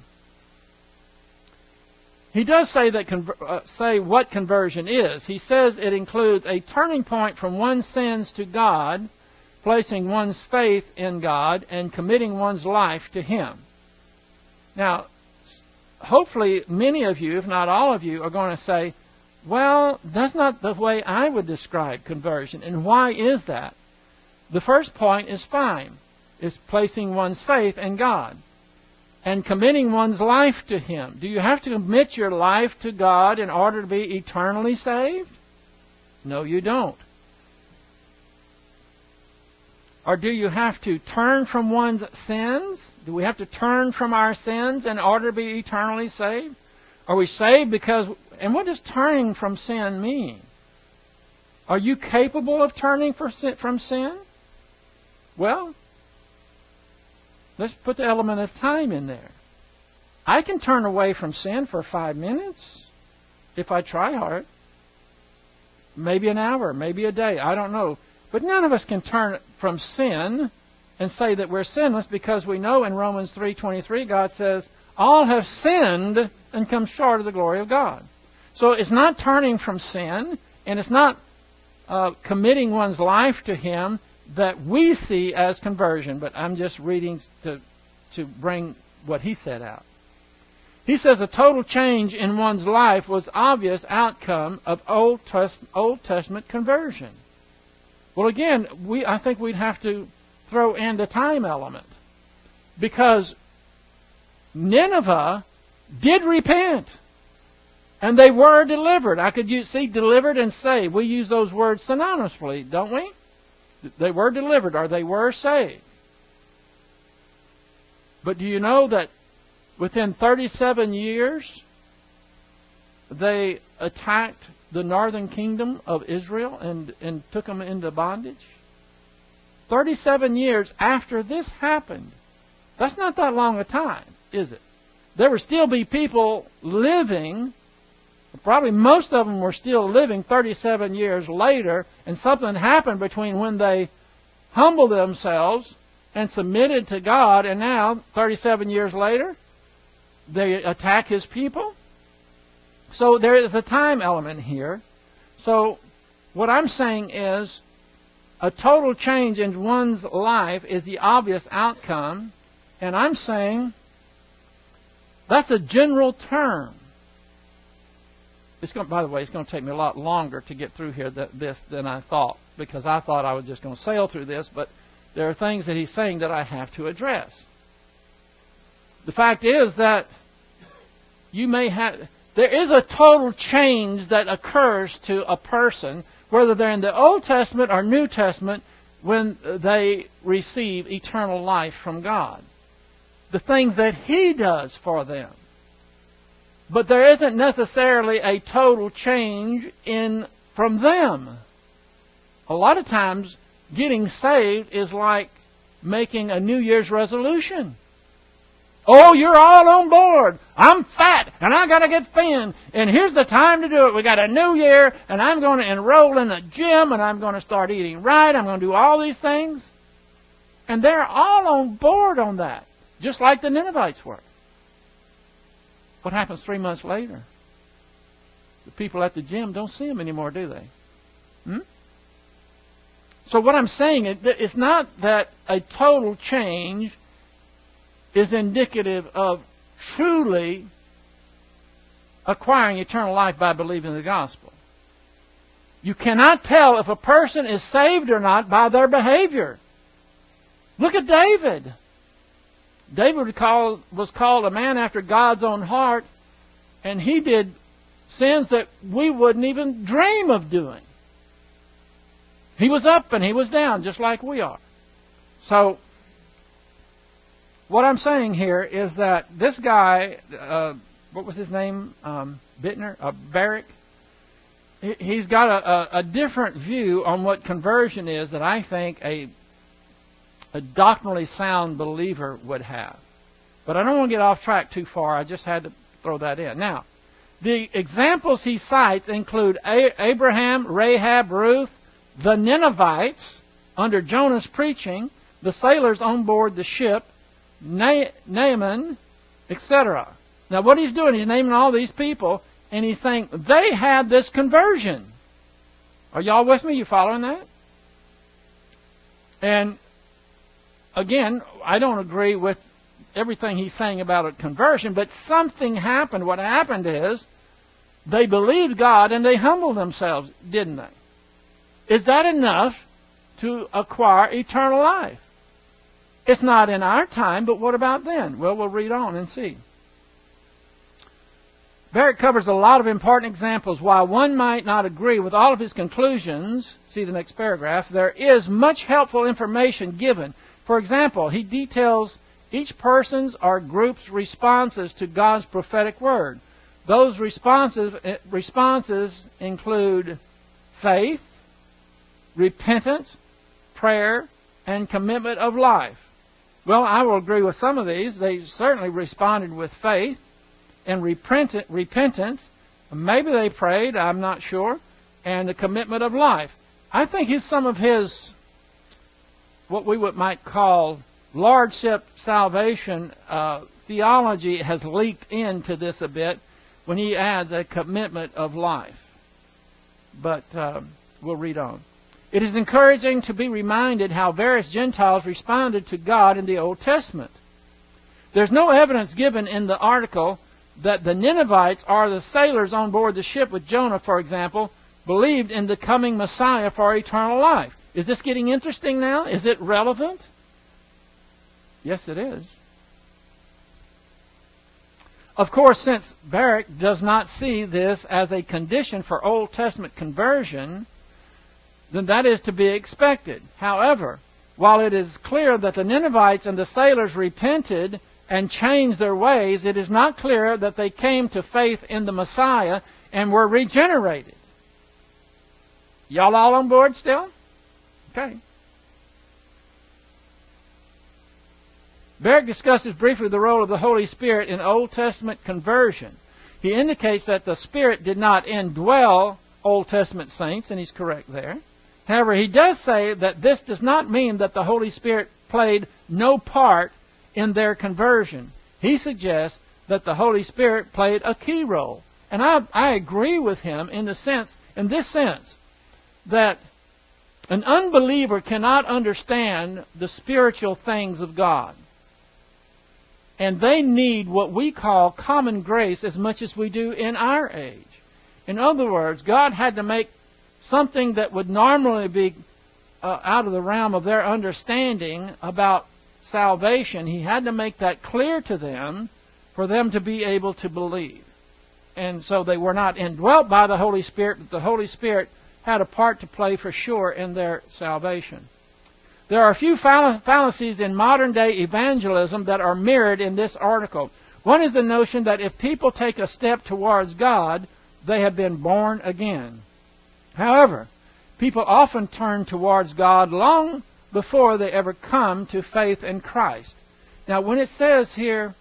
He does say that uh, say what conversion is. He says it includes a turning point from one's sins to God, placing one's faith in God, and committing one's life to Him. Now, hopefully many of you, if not all of you, are going to say, well, that's not the way I would describe conversion. And why is that? The first point is fine. It's placing one's faith in God and committing one's life to Him. Do you have to commit your life to God in order to be eternally saved? No, you don't. Or do you have to turn from one's sins? Do we have to turn from our sins in order to be eternally saved? Are we saved because... And what does turning from sin mean? Are you capable of turning from sin? Well, let's put the element of time in there. I can turn away from sin for five minutes if I try hard. Maybe an hour, maybe a day, I don't know. But none of us can turn from sin and say that we're sinless, because we know in Romans three twenty-three God says, all have sinned and come short of the glory of God. So it's not turning from sin, and it's not uh, committing one's life to Him that we see as conversion. But I'm just reading to, to bring what he said out. He says a total change in one's life was obvious outcome of Old, Test, Old Testament conversion. Well, again, we I think we'd have to throw in the time element, because Nineveh did repent, and they were delivered. I could use, see delivered and saved. We use those words synonymously, don't we? They were delivered, or they were saved. But do you know that within thirty-seven years, they attacked the northern kingdom of Israel and, and took them into bondage? thirty-seven years after this happened. That's not that long a time, is it? There would still be people living, probably most of them were still living thirty-seven years later, and something happened between when they humbled themselves and submitted to God, and now, thirty-seven years later, they attack His people. So there is a time element here. So what I'm saying is, a total change in one's life is the obvious outcome, and I'm saying that's a general term. It's going, by the way, it's going to take me a lot longer to get through here that, this than I thought, because I thought I was just going to sail through this, but there are things that he's saying that I have to address. The fact is that you may have, there is a total change that occurs to a person, whether they're in the Old Testament or New Testament, when they receive eternal life from God. The things that He does for them. But there isn't necessarily a total change in from them. A lot of times, getting saved is like making a New Year's resolution. Oh, you're all on board. I'm fat, and I got to get thin, and here's the time to do it. We got a new year, and I'm going to enroll in a gym, and I'm going to start eating right. I'm going to do all these things. And they're all on board on that, just like the Ninevites were. What happens three months later? The people at the gym don't see them anymore, do they? Hmm? So what I'm saying is, it's not that a total change is indicative of truly acquiring eternal life by believing the gospel. You cannot tell if a person is saved or not by their behavior. Look at David. David was called a man after God's own heart, and he did sins that we wouldn't even dream of doing. He was up and he was down, just like we are. So, what I'm saying here is that this guy, uh, what was his name? Um, Bittner? Uh, Barak? He, he's got a, a, a different view on what conversion is that I think a, a doctrinally sound believer would have. But I don't want to get off track too far. I just had to throw that in. Now, the examples he cites include a- Abraham, Rahab, Ruth, the Ninevites under Jonah's preaching, the sailors on board the ship, Na- Naaman, et cetera. Now what he's doing, he's naming all these people, and he's saying they had this conversion. Are y'all with me? You following that? And again, I don't agree with everything he's saying about a conversion, but something happened. What happened is they believed God and they humbled themselves, didn't they? Is that enough to acquire eternal life? It's not in our time, but what about then? Well, we'll read on and see. Barak covers a lot of important examples. While one might not agree with all of his conclusions, see the next paragraph, there is much helpful information given. For example, he details each person's or group's responses to God's prophetic word. Those responses, responses include faith, repentance, prayer, and commitment of life. Well, I will agree with some of these. They certainly responded with faith and repent- repentance. Maybe they prayed, I'm not sure, and the commitment of life. I think his, some of his, what we would might call lordship salvation uh, theology has leaked into this a bit when he adds a commitment of life. But uh, we'll read on. It is encouraging to be reminded how various Gentiles responded to God in the Old Testament. There's no evidence given in the article that the Ninevites or the sailors on board the ship with Jonah, for example, believed in the coming Messiah for eternal life. Is this getting interesting now? Is it relevant? Yes, it is. Of course, since Barak does not see this as a condition for Old Testament conversion, then that is to be expected. However, while it is clear that the Ninevites and the sailors repented and changed their ways, it is not clear that they came to faith in the Messiah and were regenerated. Y'all all on board still? Okay. Barak discusses briefly the role of the Holy Spirit in Old Testament conversion. He indicates that the Spirit did not indwell Old Testament saints, and he's correct there. However, he does say that this does not mean that the Holy Spirit played no part in their conversion. He suggests that the Holy Spirit played a key role. And I, I agree with him in the sense, in this sense, that an unbeliever cannot understand the spiritual things of God. And they need what we call common grace as much as we do in our age. In other words, God had to make something that would normally be uh, out of the realm of their understanding about salvation. He had to make that clear to them for them to be able to believe. And so they were not indwelt by the Holy Spirit, but the Holy Spirit had a part to play for sure in their salvation. There are a few fallacies in modern-day evangelism that are mirrored in this article. One is the notion that if people take a step towards God, they have been born again. However, people often turn towards God long before they ever come to faith in Christ. Now, when it says here,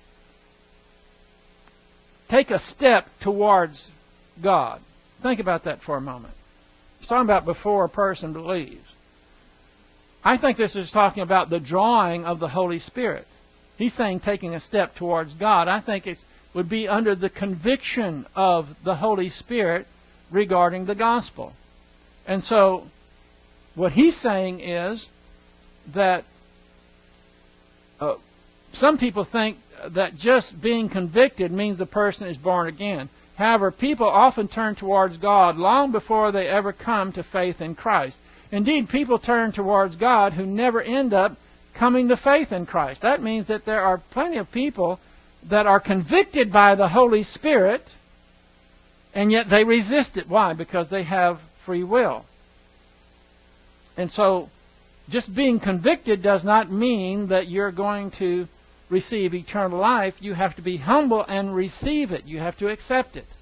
take a step towards God, think about that for a moment. It's talking about before a person believes. I think this is talking about the drawing of the Holy Spirit. He's saying taking a step towards God. I think it would be under the conviction of the Holy Spirit regarding the gospel. And so, what he's saying is that uh, some people think that just being convicted means the person is born again. However, people often turn towards God long before they ever come to faith in Christ. Indeed, people turn towards God who never end up coming to faith in Christ. That means that there are plenty of people that are convicted by the Holy Spirit, and yet they resist it. Why? Because they have free will. And so, just being convicted does not mean that you're going to receive eternal life. You have to be humble and receive it. You have to accept it.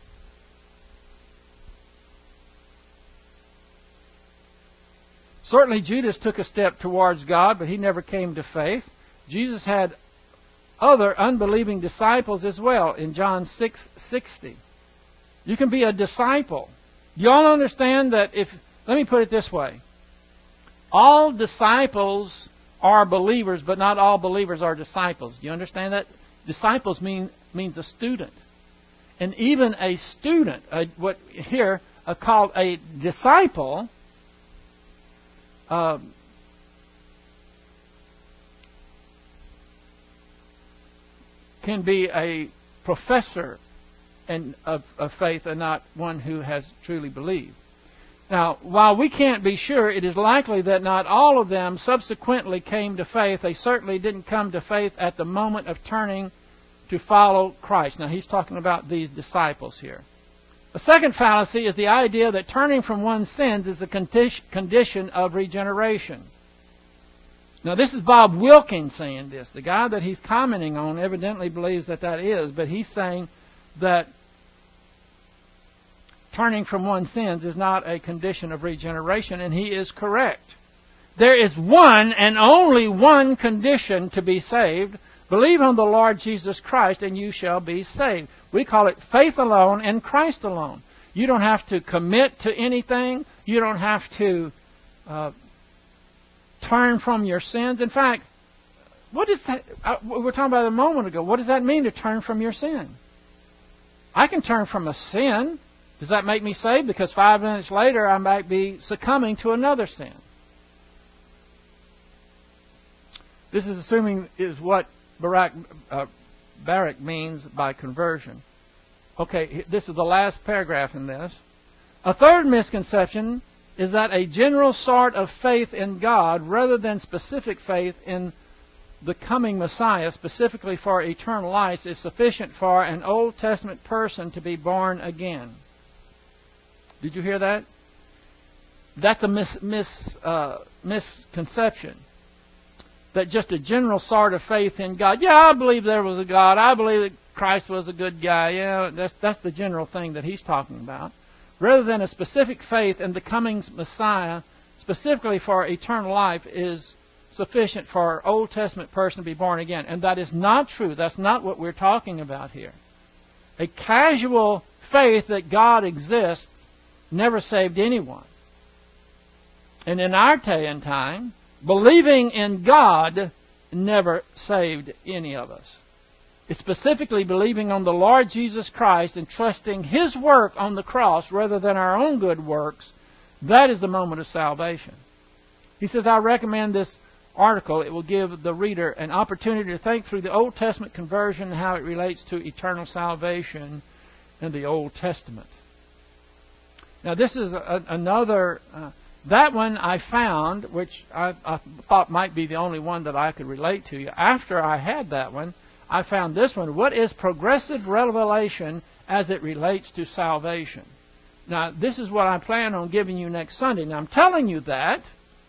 Certainly Judas took a step towards God, but he never came to faith. Jesus had other unbelieving disciples as well in John six sixty. You can be a disciple. Do you all understand that if... Let me put it this way. All disciples are believers, but not all believers are disciples. Do you understand that? Disciples mean means a student. And even a student, a, what here uh, called a disciple... Uh, can be a professor and of, of faith and not one who has truly believed. Now, while we can't be sure, it is likely that not all of them subsequently came to faith. They certainly didn't come to faith at the moment of turning to follow Christ. Now, he's talking about these disciples here. The second fallacy is the idea that turning from one's sins is a condition of regeneration. Now, this is Bob Wilkins saying this. The guy that he's commenting on evidently believes that that is, but he's saying that turning from one's sins is not a condition of regeneration, and he is correct. There is one and only one condition to be saved. Believe on the Lord Jesus Christ and you shall be saved. We call it faith alone and Christ alone. You don't have to commit to anything. You don't have to uh, turn from your sins. In fact, what is that? Uh, we were talking about it a moment ago. What does that mean to turn from your sin? I can turn from a sin. Does that make me saved? Because five minutes later I might be succumbing to another sin. This is assuming is what Barak, uh, Barak means by conversion. Okay, this is the last paragraph in this. A third misconception is that a general sort of faith in God rather than specific faith in the coming Messiah, specifically for eternal life, is sufficient for an Old Testament person to be born again. Did you hear that? That's a mis, mis, uh, misconception. That just a general sort of faith in God. Yeah, I believe there was a God. I believe that Christ was a good guy. Yeah, that's that's the general thing that he's talking about. Rather than a specific faith in the coming Messiah, specifically for eternal life, is sufficient for an Old Testament person to be born again. And that is not true. That's not what we're talking about here. A casual faith that God exists never saved anyone. And in our day and time, believing in God never saved any of us. It's specifically believing on the Lord Jesus Christ and trusting His work on the cross rather than our own good works. That is the moment of salvation. He says, I recommend this article. It will give the reader an opportunity to think through the Old Testament conversion and how it relates to eternal salvation in the Old Testament. Now, this is a, another... Uh, That one I found, which I, I thought might be the only one that I could relate to you. After I had that one, I found this one. What is progressive revelation as it relates to salvation? Now, this is what I plan on giving you next Sunday. Now, I'm telling you that,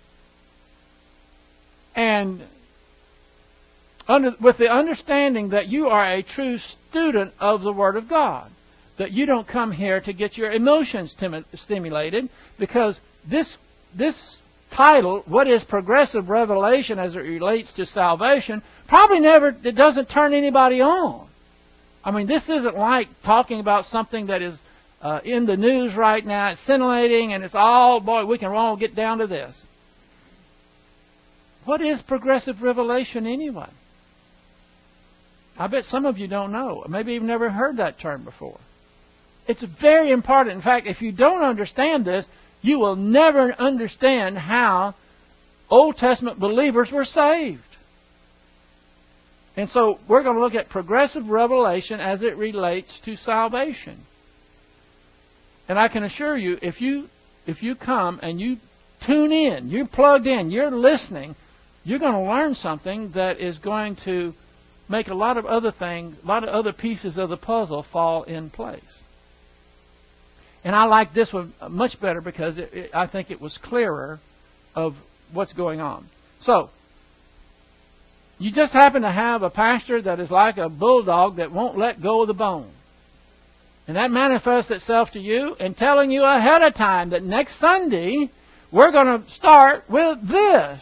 and under, with the understanding that you are a true student of the Word of God, that you don't come here to get your emotions tim- stimulated, because This this title, what is progressive revelation as it relates to salvation, probably never, it doesn't turn anybody on. I mean, this isn't like talking about something that is uh, in the news right now. It's scintillating and it's all, boy, we can all get down to this. What is progressive revelation anyway? I bet some of you don't know. Maybe you've never heard that term before. It's very important. In fact, if you don't understand this, you will never understand how Old Testament believers were saved. And so we're going to look at progressive revelation as it relates to salvation. And I can assure you, if you if you come and you tune in, you're plugged in, you're listening, you're going to learn something that is going to make a lot of other things, a lot of other pieces of the puzzle fall in place. And I like this one much better because it, it, I think it was clearer of what's going on. So, you just happen to have a pastor that is like a bulldog that won't let go of the bone. And that manifests itself to you in telling you ahead of time that next Sunday we're going to start with this.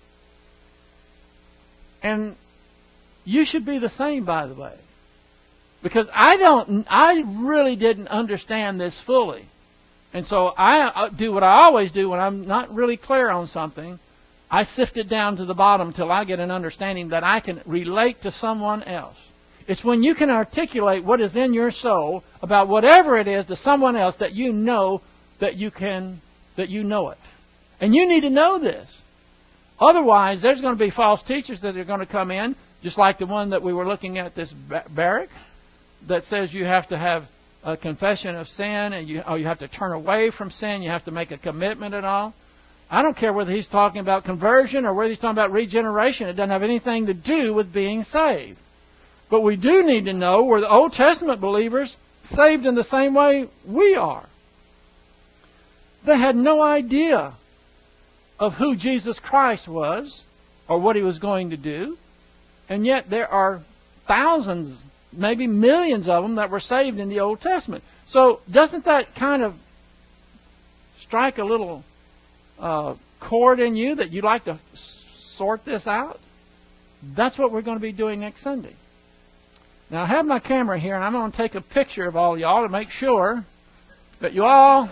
And you should be the same, by the way. Because I don't, I really didn't understand this fully. And so I do what I always do when I'm not really clear on something. I sift it down to the bottom until I get an understanding that I can relate to someone else. It's when you can articulate what is in your soul about whatever it is to someone else that you know that you can, that you know it. And you need to know this. Otherwise, there's going to be false teachers that are going to come in, just like the one that we were looking at, this Barak, that says you have to have a confession of sin and you, or you have to turn away from sin. You have to make a commitment and all. I don't care whether he's talking about conversion or whether he's talking about regeneration. It doesn't have anything to do with being saved. But we do need to know were the Old Testament believers saved in the same way we are. They had no idea of who Jesus Christ was or what He was going to do. And yet there are thousands, maybe millions of them that were saved in the Old Testament. So doesn't that kind of strike a little uh, chord in you that you'd like to sort this out? That's what we're going to be doing next Sunday. Now, I have my camera here, and I'm going to take a picture of all y'all to make sure that you all...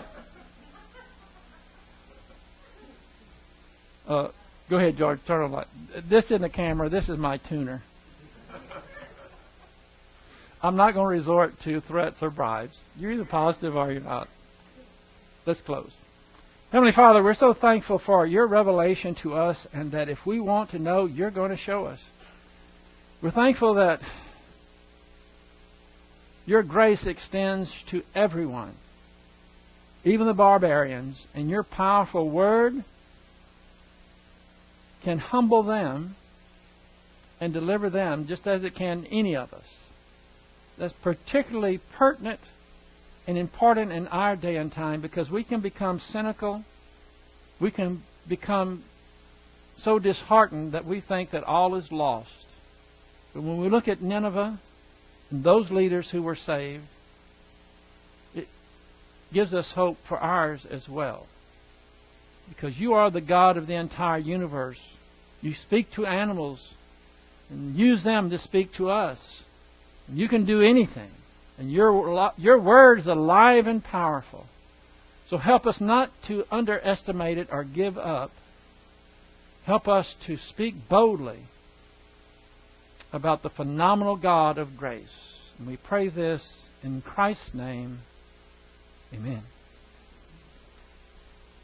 Uh, go ahead, George. Turn on the light. This isn't a camera. This is my tuner. I'm not going to resort to threats or bribes. You're either positive or you're not. Let's close. Heavenly Father, we're so thankful for your revelation to us, and that if we want to know, you're going to show us. We're thankful that your grace extends to everyone, even the barbarians, and your powerful word can humble them and deliver them just as it can any of us. That's particularly pertinent and important in our day and time, because we can become cynical. We can become so disheartened that we think that all is lost. But when we look at Nineveh and those leaders who were saved, it gives us hope for ours as well. Because you are the God of the entire universe. You speak to animals and use them to speak to us. You can do anything. And your, your word is alive and powerful. So help us not to underestimate it or give up. Help us to speak boldly about the phenomenal God of grace. And we pray this in Christ's name. Amen.